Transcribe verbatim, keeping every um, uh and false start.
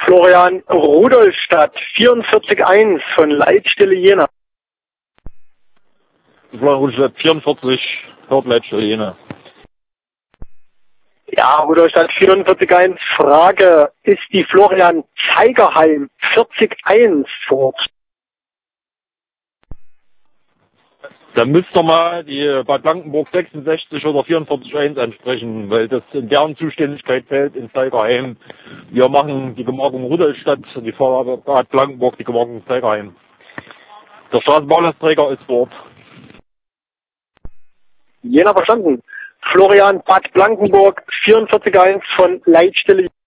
Florian Rudolstadt, vierundvierzig eins von Leitstelle Jena. Florian Rudolstadt, vierundvierzig, Leitstelle Jena. Ja, Rudolstadt, vierundvierzig eins. Frage, ist die Florian Zeigerheim vierzig eins vor Ort? Da müsst ihr mal die Bad Blankenburg sechsundsechzig oder vierundvierzig eins ansprechen, weil das in deren Zuständigkeit fällt in Zeigerheim. Wir machen die Gemarkung Rudolstadt und die Feuerwehr Bad Blankenburg die Gemarkung Zeigerheim. Der Straßenbahnhofsträger ist vor Ort. Jena verstanden. Florian, Bad Blankenburg, vierundvierzig eins von Leitstelle